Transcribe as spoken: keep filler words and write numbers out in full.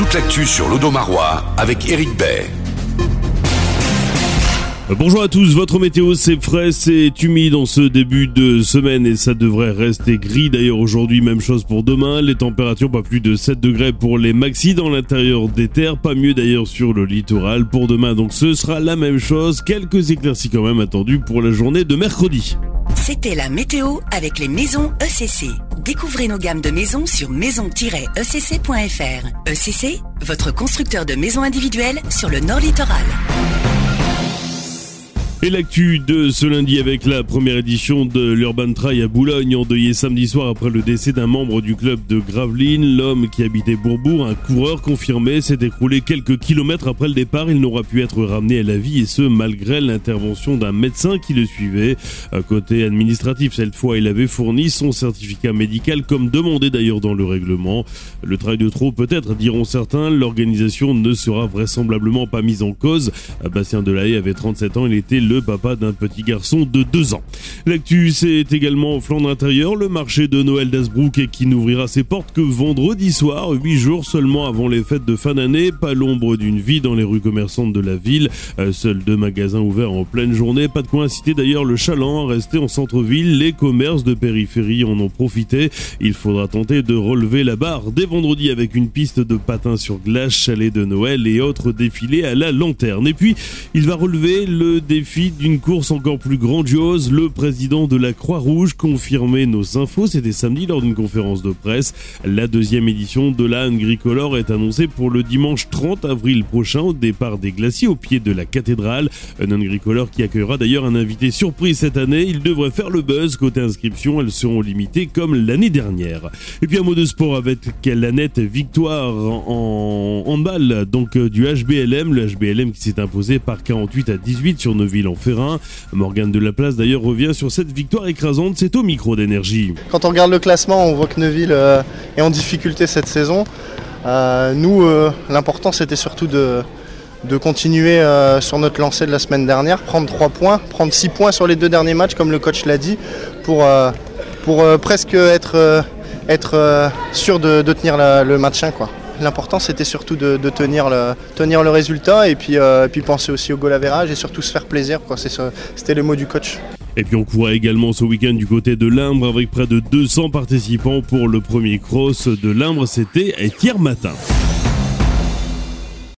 toute l'actu sur l'Audomarois avec Eric Bay. Bonjour à tous, votre météo c'est frais, c'est humide en ce début de semaine et ça devrait rester gris. D'ailleurs aujourd'hui, même chose pour demain, les températures pas plus de sept degrés pour les maxis dans l'intérieur des terres, pas mieux d'ailleurs sur le littoral. Pour demain donc ce sera la même chose, quelques éclaircies quand même attendues pour la journée de mercredi. C'était la météo avec les maisons E C C. Découvrez nos gammes de maisons sur maison tiret e c c point f r. E C C, votre constructeur de maisons individuelles sur le Nord Littoral. Et l'actu de ce lundi avec la première édition de l'Urban Trail à Boulogne, endeuillé samedi soir après le décès d'un membre du club de Gravelines. L'homme qui habitait Bourbourg, un coureur confirmé, s'est écroulé quelques kilomètres après le départ. Il n'aura pu être ramené à la vie et ce malgré l'intervention d'un médecin qui le suivait. À côté administratif, cette fois, il avait fourni son certificat médical comme demandé d'ailleurs dans le règlement. Le travail de trop peut-être, diront certains. L'organisation ne sera vraisemblablement pas mise en cause. Bastien Delahaye avait trente-sept ans, il était le papa d'un petit garçon de deux ans. L'actu, c'est également au Flandre intérieur, le marché de Noël d'Hazebrouck qui n'ouvrira ses portes que vendredi soir, huit jours seulement avant les fêtes de fin d'année. Pas l'ombre d'une vie dans les rues commerçantes de la ville. Euh, seuls deux magasins ouverts en pleine journée. Pas de quoi inciter d'ailleurs le chaland à rester en centre-ville. Les commerces de périphérie en ont profité. Il faudra tenter de relever la barre dès vendredi avec une piste de patins sur glace, chalet de Noël et autres défilés à la lanterne. Et puis, il va relever le défi d'une course encore plus grandiose. Le président de la Croix-Rouge confirmait nos infos, c'était samedi lors d'une conférence de presse. La deuxième édition de la Gricolore est annoncée pour le dimanche trente avril prochain au départ des glaciers au pied de la cathédrale. Un Gricolore qui accueillera d'ailleurs un invité surprise cette année. Il devrait faire le buzz. Côté inscription, elles seront limitées comme l'année dernière. Et puis un mot de sport avec la nette victoire en handball donc du H B L M. Le H B L M qui s'est imposé par quarante-huit à dix-huit sur Neuville en Ferrin. Morgane Delaplace d'ailleurs revient sur cette victoire écrasante, c'est au micro d'Énergie. Quand on regarde le classement, on voit que Neuville euh, est en difficulté cette saison. Euh, nous, euh, l'important c'était surtout de, de continuer euh, sur notre lancée de la semaine dernière, prendre trois points, prendre six points sur les deux derniers matchs comme le coach l'a dit, pour, euh, pour euh, presque être, euh, être euh, sûr de, de tenir la, le maintien, quoi. L'important c'était surtout de, de tenir, le, tenir le résultat et puis, euh, et puis penser aussi au goal average et surtout se faire plaisir, quoi. C'est, c'était le mot du coach. Et puis on courait également ce week-end du côté de l'Imbre avec près de deux cents participants pour le premier cross de l'Imbre, c'était hier matin.